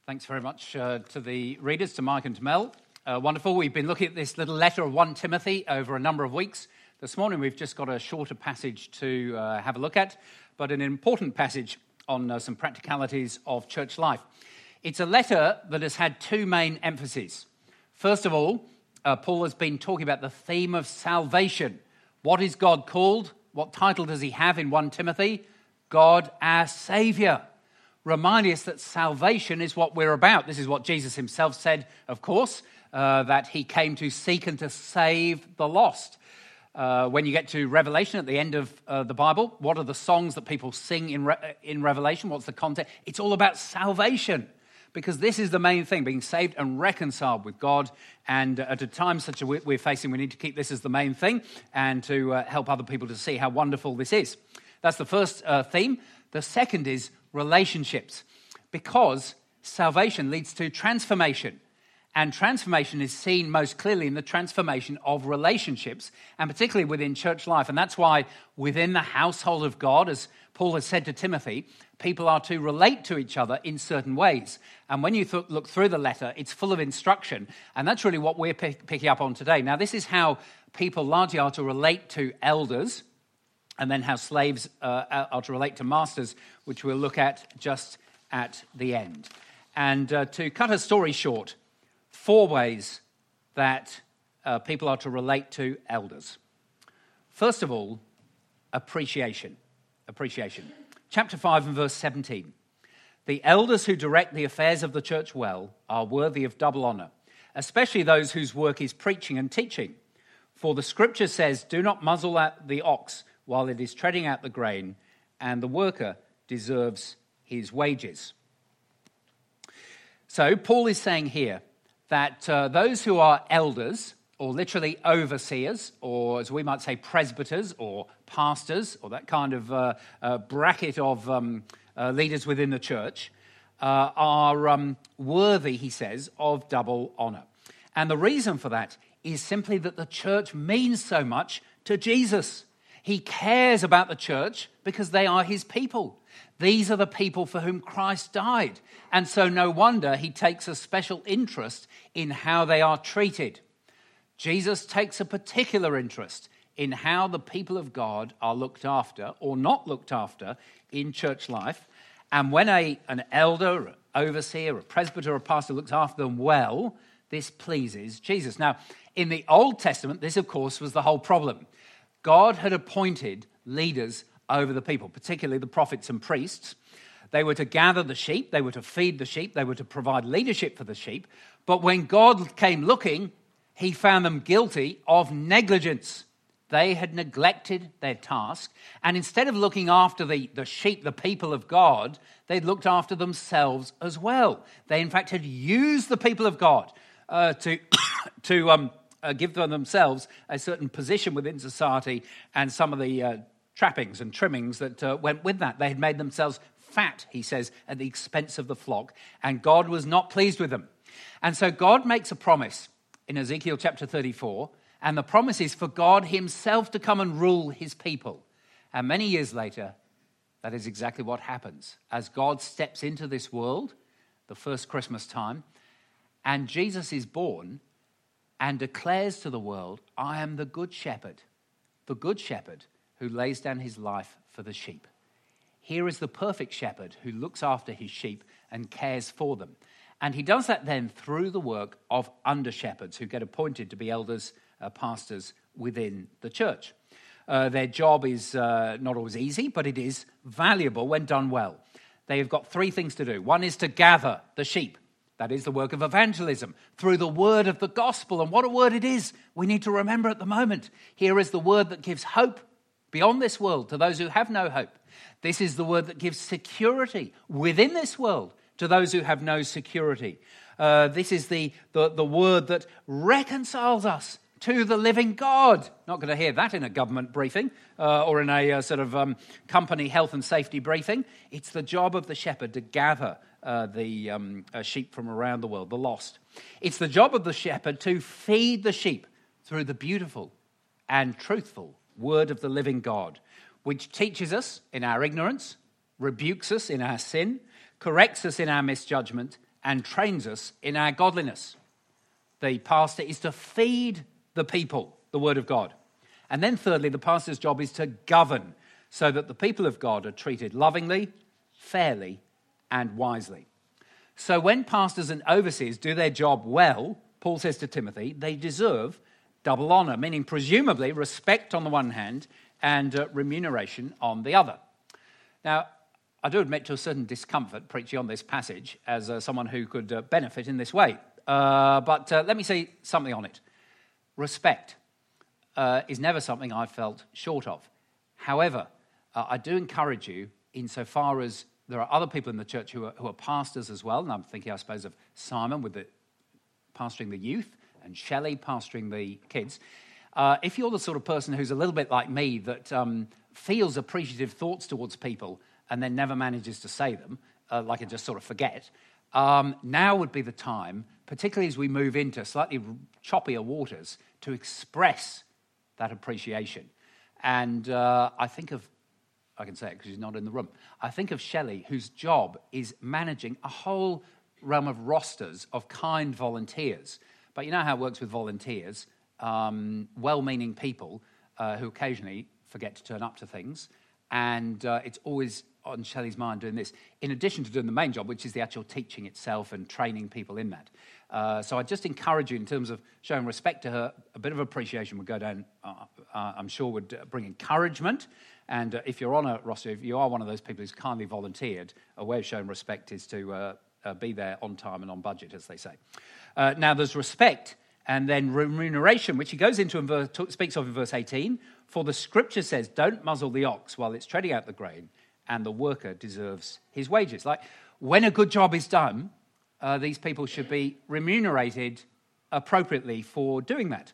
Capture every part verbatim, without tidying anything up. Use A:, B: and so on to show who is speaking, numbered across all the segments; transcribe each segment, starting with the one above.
A: Thanks very much uh, to the readers, to Mike and to Mel. Uh, wonderful. We've been looking at this little letter of First Timothy over a number of weeks. This morning we've just got a shorter passage to uh, have a look at, but an important passage on uh, some practicalities of church life. It's a letter that has had two main emphases. First of all, uh, Paul has been talking about the theme of salvation. What is God called? What title does he have in First Timothy? God our Saviour. Reminding us that salvation is what we're about. This is what Jesus himself said, of course, uh, that he came to seek and to save the lost. Uh, when you get to Revelation at the end of uh, the Bible, what are the songs that people sing in, Re- in Revelation? What's the content? It's all about salvation, because this is the main thing, being saved and reconciled with God. And at a time such as we're facing, we need to keep this as the main thing and to uh, help other people to see how wonderful this is. That's the first uh, theme. The second is relationships, because salvation leads to transformation. And transformation is seen most clearly in the transformation of relationships, and particularly within church life. And that's why within the household of God, as Paul has said to Timothy, people are to relate to each other in certain ways. And when you th- look through the letter, it's full of instruction. And that's really what we're pick- picking up on today. Now, this is how people largely are to relate to elders, and then how slaves uh, are to relate to masters, which we'll look at just at the end. And uh, to cut a story short, four ways that uh, people are to relate to elders. First of all, appreciation. Appreciation. Chapter five and verse seventeen. The elders who direct the affairs of the church well are worthy of double honor, especially those whose work is preaching and teaching. For the scripture says, do not muzzle at the ox while it is treading out the grain, and the worker deserves his wages. So Paul is saying here that uh, those who are elders, or literally overseers, or as we might say presbyters or pastors, or that kind of uh, uh, bracket of um, uh, leaders within the church, uh, are um, worthy, he says, of double honor. And the reason for that is simply that the church means so much to Jesus. He cares about the church because they are his people. These are the people for whom Christ died. And so no wonder he takes a special interest in how they are treated. Jesus takes a particular interest in how the people of God are looked after or not looked after in church life. And when a, an elder, an overseer, a presbyter, or a pastor looks after them well, this pleases Jesus. Now, in the Old Testament, this, of course, was the whole problem. God had appointed leaders over the people, particularly the prophets and priests. They were to gather the sheep, they were to feed the sheep, they were to provide leadership for the sheep. But when God came looking, he found them guilty of negligence. They had neglected their task, and instead of looking after the, the sheep, the people of God, they'd looked after themselves as well. They, in fact, had used the people of God uh, to, to um, uh, give them themselves a certain position within society and some of the uh, trappings and trimmings that uh, went with that. They had made themselves fat, he says, at the expense of the flock, and God was not pleased with them. And so God makes a promise in Ezekiel chapter thirty-four, and the promise is for God himself to come and rule his people. And many years later, that is exactly what happens. As God steps into this world, the first Christmas time, and Jesus is born and declares to the world, I am the good shepherd, the good shepherd who lays down his life for the sheep. Here is the perfect shepherd who looks after his sheep and cares for them. And he does that then through the work of under-shepherds who get appointed to be elders, uh, pastors within the church. Uh, their job is uh, not always easy, but it is valuable when done well. They have got three things to do. One is to gather the sheep. That is the work of evangelism through the word of the gospel. And what a word it is we need to remember at the moment. Here is the word that gives hope beyond this world to those who have no hope. This is the word that gives security within this world to those who have no security. Uh, this is the, the, the word that reconciles us to the living God. Not going to hear that in a government briefing uh, or in a uh, sort of um, company health and safety briefing. It's the job of the shepherd to gather uh, the um, uh, sheep from around the world, the lost. It's the job of the shepherd to feed the sheep through the beautiful and truthful word of the living God, which teaches us in our ignorance, rebukes us in our sin, corrects us in our misjudgment, and trains us in our godliness. The pastor is to feed the people the word of God. And then thirdly, the pastor's job is to govern so that the people of God are treated lovingly, fairly, and wisely. So when pastors and overseers do their job well, Paul says to Timothy, they deserve double honor, meaning presumably respect on the one hand and uh, remuneration on the other. Now, I do admit to a certain discomfort preaching on this passage as uh, someone who could uh, benefit in this way. Uh, but uh, let me say something on it. Respect uh, is never something I've felt short of. However, uh, I do encourage you insofar as there are other people in the church who are, who are pastors as well, and I'm thinking, I suppose, of Simon with the pastoring the youth and Shelley pastoring the kids. Uh, if you're the sort of person who's a little bit like me that um, feels appreciative thoughts towards people and then never manages to say them, uh, like I just sort of forget, um, now would be the time, particularly as we move into slightly choppier waters, to express that appreciation. And uh, I think of, I can say it because she's not in the room, I think of Shelley, whose job is managing a whole realm of rosters of kind volunteers. But you know how it works with volunteers, um, well-meaning people uh, who occasionally forget to turn up to things, and uh, it's always on Shelley's mind doing this, in addition to doing the main job, which is the actual teaching itself and training people in that. Uh, so I just encourage you in terms of showing respect to her, a bit of appreciation would go down, uh, uh, I'm sure would bring encouragement. And uh, if you're on a roster, if you are one of those people who's kindly volunteered, a way of showing respect is to uh, uh, be there on time and on budget, as they say. Uh, now there's respect and then remuneration, which he goes into and verse, speaks of in verse eighteen. For the scripture says, don't muzzle the ox while it's treading out the grain, and the worker deserves his wages. Like, when a good job is done, uh, these people should be remunerated appropriately for doing that.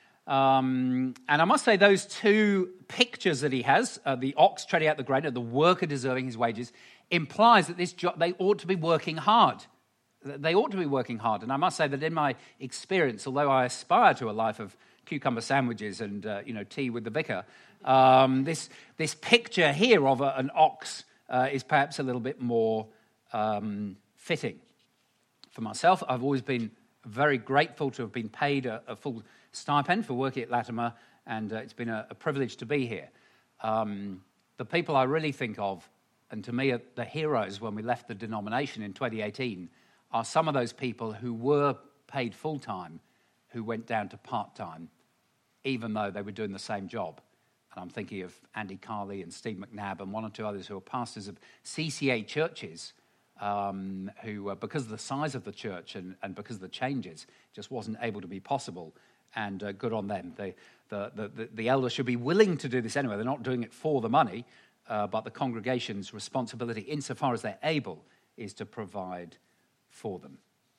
A: Um, and I must say, those two pictures that he has, uh, the ox treading out the grain and the worker deserving his wages, implies that this job, they ought to be working hard. They ought to be working hard. And I must say that in my experience, although I aspire to a life of cucumber sandwiches and uh, you know tea with the vicar, um, this this picture here of a, an ox uh, is perhaps a little bit more um, fitting. For myself, I've always been very grateful to have been paid a, a full stipend for working at Latimer, and uh, it's been a, a privilege to be here. Um, the people I really think of, and to me are the heroes when we left the denomination in twenty eighteen, are some of those people who were paid full-time, who went down to part-time, even though they were doing the same job. And I'm thinking of Andy Carley and Steve McNabb and one or two others who are pastors of C C A churches um, who, uh, because of the size of the church and, and because of the changes, just wasn't able to be possible. And uh, good on them. They, the, the, the, the elders should be willing to do this anyway. They're not doing it for the money, uh, but the congregation's responsibility, insofar as they're able, is to provide for them.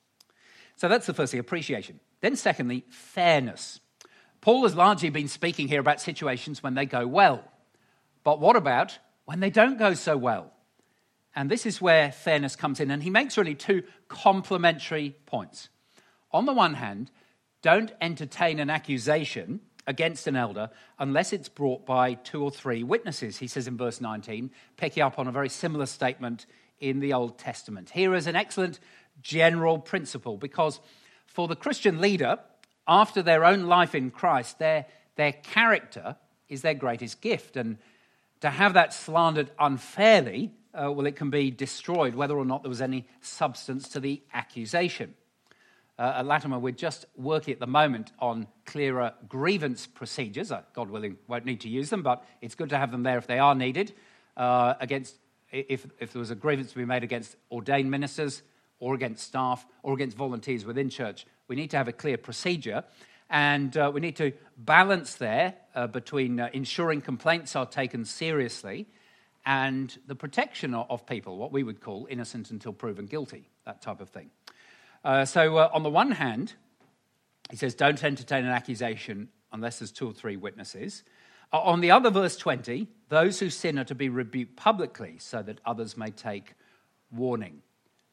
A: So that's the first thing, appreciation. Then secondly, fairness. Paul has largely been speaking here about situations when they go well. But what about when they don't go so well? And this is where fairness comes in. And he makes really two complementary points. On the one hand, don't entertain an accusation against an elder unless it's brought by two or three witnesses. He says in verse nineteen, picking up on a very similar statement in the Old Testament. Here is an excellent general principle, because for the Christian leader, after their own life in Christ, their, their character is their greatest gift. And to have that slandered unfairly, uh, well, it can be destroyed, whether or not there was any substance to the accusation. Uh, at Latimer, we're just working at the moment on clearer grievance procedures. Uh, God willing, won't need to use them, but it's good to have them there if they are needed. Uh, against if, if there was a grievance to be made against ordained ministers, or against staff, or against volunteers within church, we need to have a clear procedure. And uh, we need to balance there uh, between uh, ensuring complaints are taken seriously and the protection of people, what we would call innocent until proven guilty, that type of thing. Uh, so uh, on the one hand, he says, don't entertain an accusation unless there's two or three witnesses. Uh, on the other, verse twenty, those who sin are to be rebuked publicly so that others may take warning.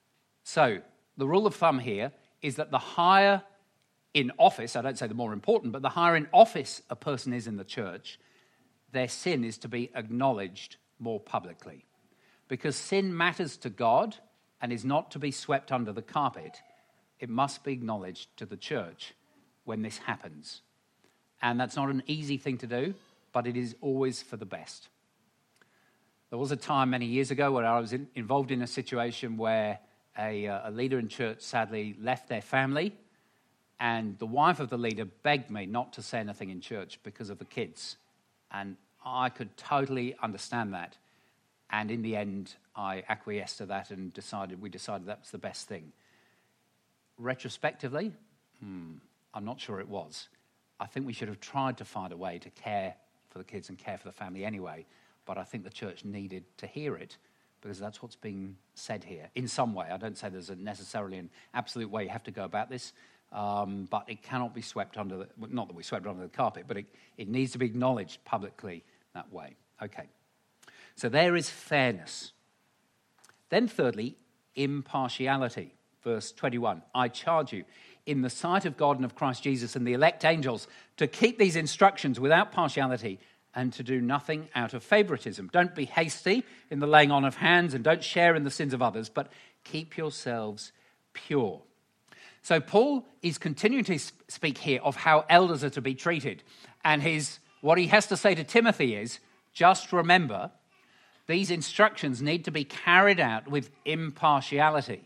A: So the rule of thumb here is that the higher in office, I don't say the more important, but the higher in office a person is in the church, their sin is to be acknowledged more publicly. Because sin matters to God and is not to be swept under the carpet, it must be acknowledged to the church when this happens. And that's not an easy thing to do, but it is always for the best. There was a time many years ago where I was in, involved in a situation where a, uh, a leader in church sadly left their family, and the wife of the leader begged me not to say anything in church because of the kids. And I could totally understand that. And in the end, I acquiesced to that and decided we decided that was the best thing. Retrospectively, hmm, I'm not sure it was. I think we should have tried to find a way to care for the kids and care for the family anyway, but I think the church needed to hear it because that's what's being said here in some way. I don't say there's a necessarily an absolute way you have to go about this, um, but it cannot be swept under the, well, not that we swept under the carpet, but it, it needs to be acknowledged publicly that way. Okay. So there is fairness. Then thirdly, impartiality. Verse twenty-one, I charge you in the sight of God and of Christ Jesus and the elect angels to keep these instructions without partiality and to do nothing out of favoritism. Don't be hasty in the laying on of hands and don't share in the sins of others, but keep yourselves pure. So Paul is continuing to speak here of how elders are to be treated. And his what he has to say to Timothy is, just remember, these instructions need to be carried out with impartiality.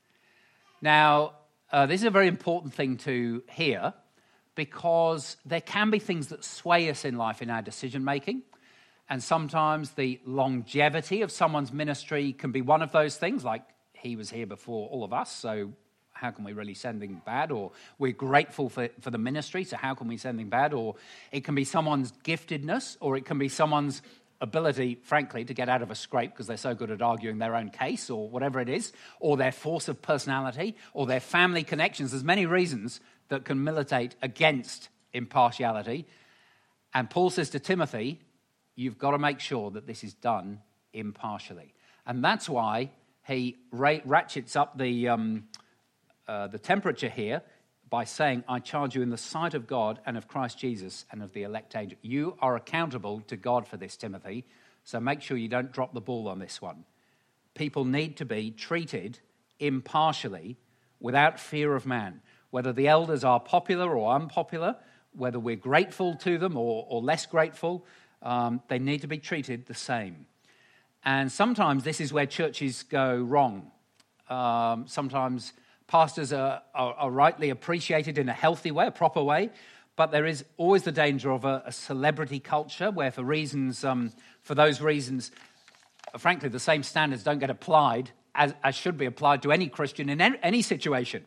A: Now, uh, this is a very important thing to hear because there can be things that sway us in life in our decision-making, and sometimes the longevity of someone's ministry can be one of those things, like he was here before all of us, so how can we really say anything bad? Or we're grateful for, for the ministry, so how can we say anything bad? Or it can be someone's giftedness, or it can be someone's ability, frankly, to get out of a scrape because they're so good at arguing their own case or whatever it is, or their force of personality, or their family connections. There's many reasons that can militate against impartiality. And Paul says to Timothy, you've got to make sure that this is done impartially. And that's why he ratchets up the, um, uh, the temperature here by saying, I charge you in the sight of God and of Christ Jesus and of the elect angel. You are accountable to God for this, Timothy, so make sure you don't drop the ball on this one. People need to be treated impartially without fear of man. Whether the elders are popular or unpopular, whether we're grateful to them or, or less grateful, um, they need to be treated the same. And sometimes this is where churches go wrong. Um, sometimes pastors are, are, are rightly appreciated in a healthy way, a proper way, but there is always the danger of a, a celebrity culture where for reasons, um, for those reasons, frankly, the same standards don't get applied as, as should be applied to any Christian in any, any situation.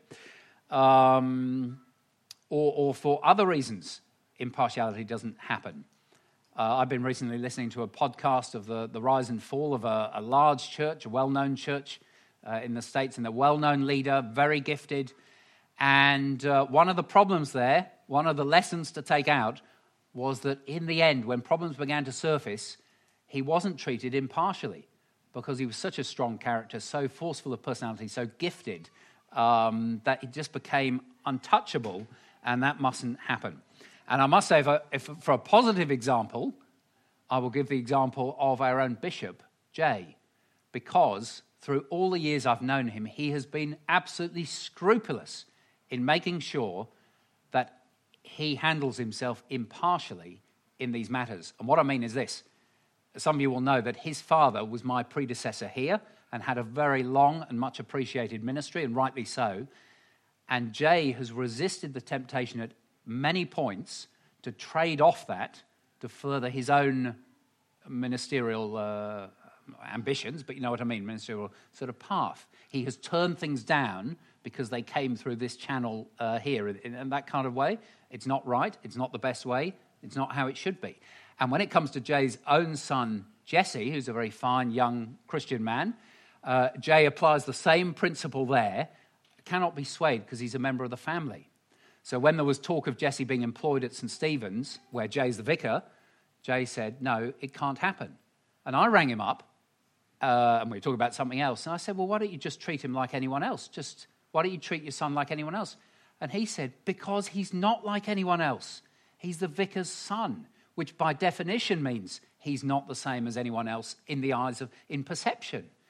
A: Um, or, or for other reasons, impartiality doesn't happen. Uh, I've been recently listening to a podcast of the, the rise and fall of a, a large church, a well-known church, Uh, in the States, and a well-known leader, very gifted. And uh, one of the problems there, one of the lessons to take out, was that in the end, when problems began to surface, he wasn't treated impartially because he was such a strong character, so forceful of personality, so gifted, um, that he just became untouchable, and that mustn't happen. And I must say, if, I, if for a positive example, I will give the example of our own Bishop, Jay, because through all the years I've known him, he has been absolutely scrupulous in making sure that he handles himself impartially in these matters. And what I mean is this. Some of you will know that his father was my predecessor here and had a very long and much appreciated ministry, and rightly so. And Jay has resisted the temptation at many points to trade off that to further his own ministerial uh ambitions, but you know what I mean, ministerial sort of path. He has turned things down because they came through this channel uh, here in, in that kind of way. It's not right. It's not the best way. It's not how it should be. And when it comes to Jay's own son, Jesse, who's a very fine young Christian man, uh, Jay applies the same principle there, cannot be swayed because he's a member of the family. So when there was talk of Jesse being employed at Saint Stephen's, where Jay's the vicar, Jay said, no, it can't happen. And I rang him up, Uh, and we were talking about something else. And I said, well, why don't you just treat him like anyone else? Just, why don't you treat your son like anyone else? And he said, because he's not like anyone else. He's the vicar's son, which by definition means he's not the same as anyone else in the eyes of, in perception.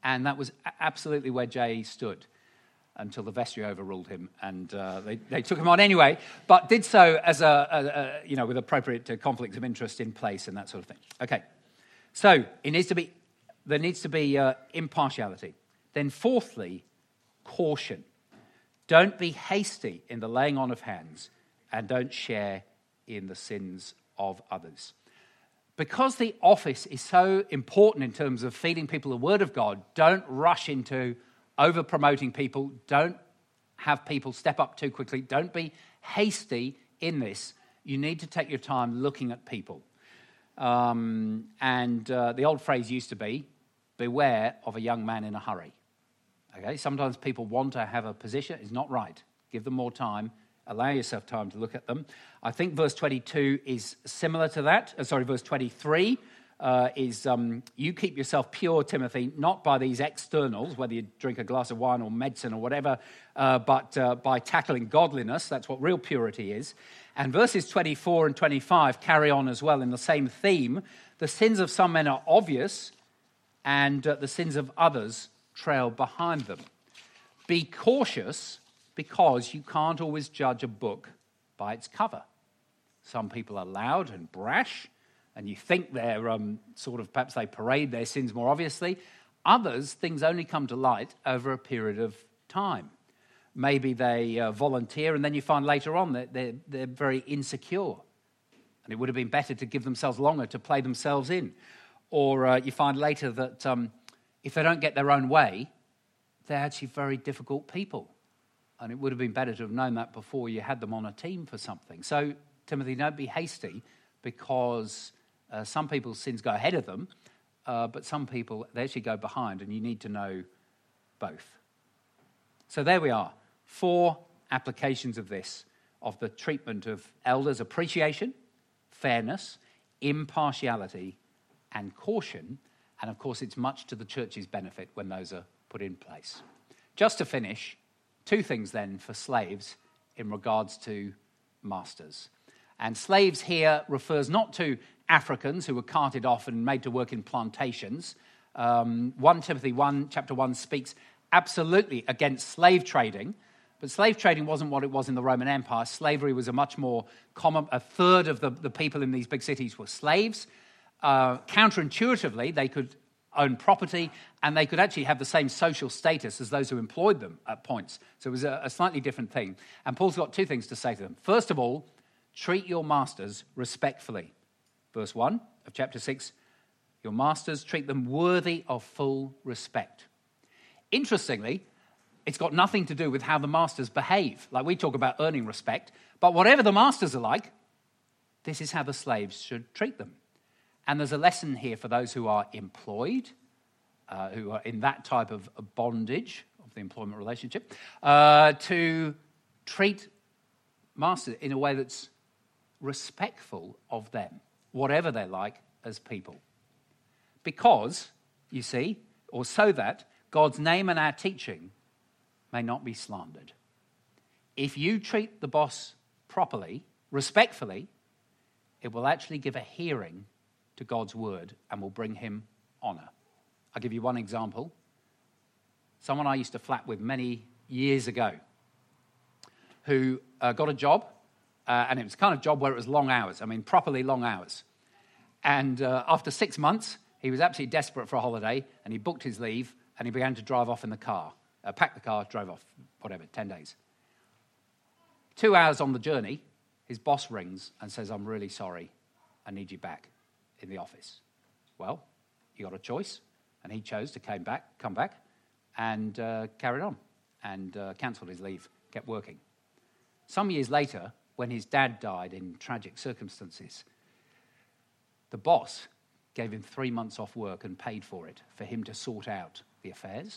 A: And that was absolutely where Jay stood until the vestry overruled him, and uh, they, they took him on anyway, but did so as a, a, a you know, with appropriate uh, conflicts of interest in place and that sort of thing. Okay, so it needs to be there needs to be uh, impartiality. Then, fourthly, caution. Don't be hasty in the laying on of hands, and don't share in the sins of others. Because the office is so important in terms of feeding people the word of God, don't rush into over-promoting people. Don't have people step up too quickly. Don't be hasty in this. You need to take your time looking at people. Um, and uh, the old phrase used to be, beware of a young man in a hurry. Okay, sometimes people want to have a position. It's not right. Give them more time. Allow yourself time to look at them. I think verse twenty-two is similar to that. Uh, sorry, verse twenty-three uh, is, um, you keep yourself pure, Timothy, not by these externals, whether you drink a glass of wine or medicine or whatever, uh, but uh, by tackling godliness. That's what real purity is. And verses twenty-four and twenty-five carry on as well in the same theme. The sins of some men are obvious, and uh, the sins of others trail behind them. Be cautious, because you can't always judge a book by its cover. Some people are loud and brash, and you think they're um, sort of, perhaps they parade their sins more obviously. Others, things only come to light over a period of time. Maybe they uh, volunteer, and then you find later on that they're, they're very insecure, and it would have been better to give themselves longer to play themselves in. Or uh, you find later that um, if they don't get their own way, they're actually very difficult people. And it would have been better to have known that before you had them on a team for something. So, Timothy, don't be hasty, because uh, some people's sins go ahead of them, uh, but some people, they actually go behind, and you need to know both. So there we are. Four applications of this, of the treatment of elders: appreciation, fairness, impartiality, and caution. And, of course, it's much to the church's benefit when those are put in place. Just to finish, two things then for slaves in regards to masters. And slaves here refers not to Africans who were carted off and made to work in plantations. Um, First Timothy one, chapter one, speaks absolutely against slave trading, but slave trading wasn't what it was in the Roman Empire. Slavery was a much more common, a third of the, the people in these big cities were slaves. Uh, counterintuitively, they could own property, and they could actually have the same social status as those who employed them at points. So it was a, a slightly different thing. And Paul's got two things to say to them. First of all, treat your masters respectfully. Verse one of chapter six, your masters, treat them worthy of full respect. Interestingly, it's got nothing to do with how the masters behave. Like we talk about earning respect, but whatever the masters are like, this is how the slaves should treat them. And there's a lesson here for those who are employed, uh, who are in that type of bondage of the employment relationship, uh, to treat masters in a way that's respectful of them, whatever they're like as people. Because, you see, or so that God's name and our teaching may not be slandered. If you treat the boss properly, respectfully, it will actually give a hearing to God's word and will bring him honor. I'll give you one example. Someone I used to flat with many years ago who uh, got a job, uh, and it was the kind of job where it was long hours, I mean, properly long hours. And uh, after six months, he was absolutely desperate for a holiday, and he booked his leave, and he began to drive off in the car, uh, packed the car, drove off, whatever, ten days. Two hours on the journey, his boss rings and says, I'm really sorry, I need you back in the office. Well, he got a choice, and he chose to came back, come back and uh, carried on and uh, cancelled his leave, kept working. Some years later, when his dad died in tragic circumstances, the boss gave him three months off work and paid for it, for him to sort out the affairs.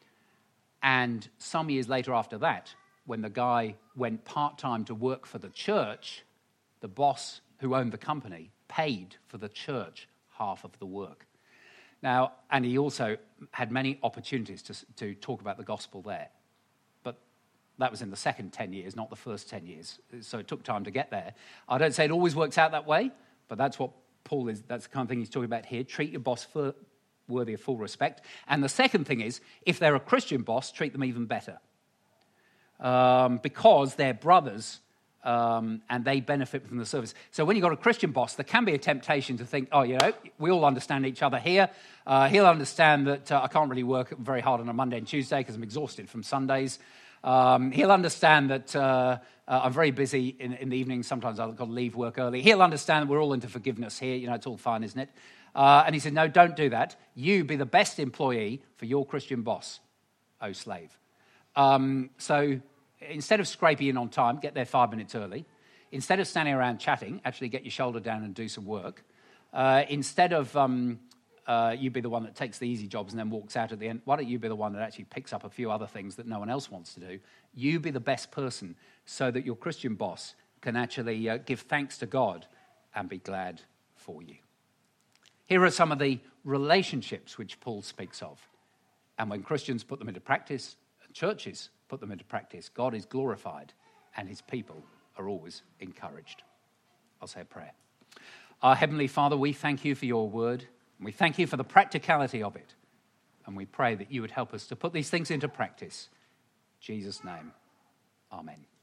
A: And some years later after that, when the guy went part-time to work for the church, the boss who owned the company paid for the church half of the work. Now, and he also had many opportunities to, to talk about the gospel there. But that was in the second ten years, not the first ten years. So it took time to get there. I don't say it always works out that way, but that's what Paul is, that's the kind of thing he's talking about here. Treat your boss for, worthy of full respect. And the second thing is, if they're a Christian boss, treat them even better. Um, because they're brothers um, and they benefit from the service. So when you've got a Christian boss, there can be a temptation to think, oh, you know, we all understand each other here. Uh, he'll understand that uh, I can't really work very hard on a Monday and Tuesday because I'm exhausted from Sundays. Um, he'll understand that uh, uh, I'm very busy in, in the evening. Sometimes I've got to leave work early. He'll understand that we're all into forgiveness here. You know, it's all fine, isn't it? Uh, and he said, no, don't do that. You be the best employee for your Christian boss, oh slave. Um, so instead of scraping in on time, get there five minutes early. Instead of standing around chatting, actually get your shoulder down and do some work. Uh, instead of um, uh, you be the one that takes the easy jobs and then walks out at the end, why don't you be the one that actually picks up a few other things that no one else wants to do? You be the best person so that your Christian boss can actually uh, give thanks to God and be glad for you. Here are some of the relationships which Paul speaks of. And when Christians put them into practice, churches put them into practice, God is glorified and his people are always encouraged. I'll say a prayer. Our Heavenly Father, we thank you for your word. And we thank you for the practicality of it. And we pray that you would help us to put these things into practice. In Jesus' name, amen.